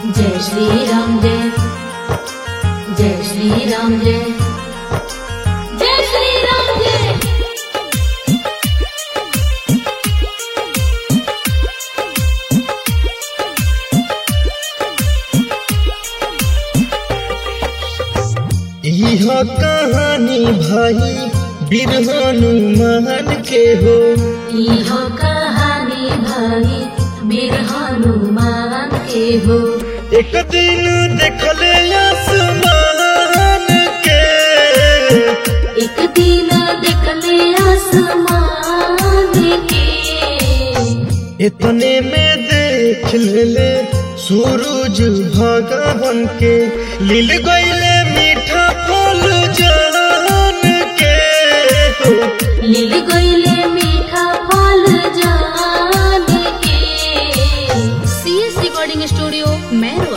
जय श्री राम जय श्री राम जय श्री राम जय। यह कहानी भाई वीर हनुमान के हो। यह कहानी भाई वीर हनुमान के हो। एक दिन देखले आसमान के, एक दिन देखले आसमान के, इतने में देख ले सूरज भगवान के, लील गईले मीठा फल जान के हो। लील गईले मीठा फल जान के। CS recording studio Mairwa.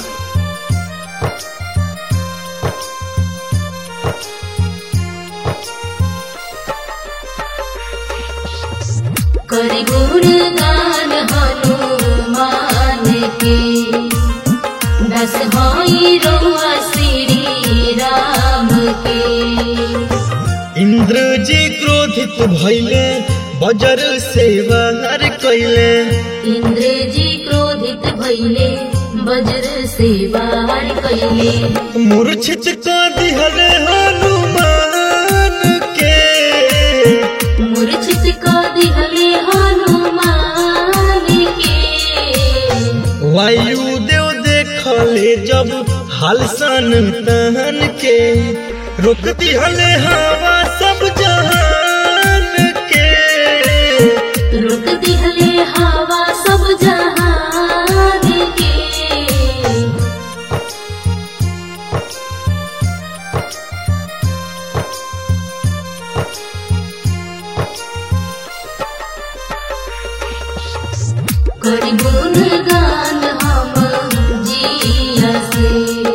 करि गुणगान हनुमान के, दस होई रउआ श्री राम के। इंद्र जी क्रोधित भइले वज्र से वार कइले। इंद्र जी क्रोधित भइले वज्र से वार कइले। मूर्छित कर दिहले हनुमान के, मूर्छित कर दिहले हनुमान के। वायु देव देखले जब हलसन तहन के, रोक दिहले हवा सब जहान के। रोक दिहले हवा सब जहान के। करि गुणगान हम जिया से,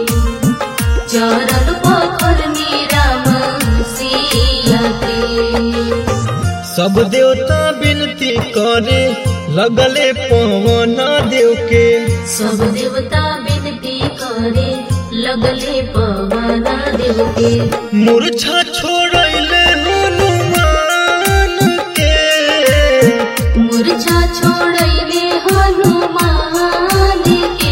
चरण पकड़नी राम सिया के। सब देवता विनती करे लगले पवन देव के। सब देवता विनती करे लगले पवन देव के। मूर्छा छोड़ले हनुमान के, मूर्छा छोड़ले हनुमान के।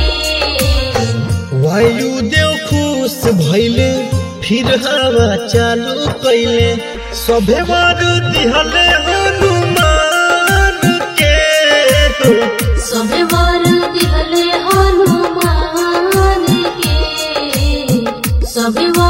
वायु देव खुश भइले फिर हवा चालू कइले, सभे वार दिहले हनुमान के। सभे वार दिहले हनुमान के। सभे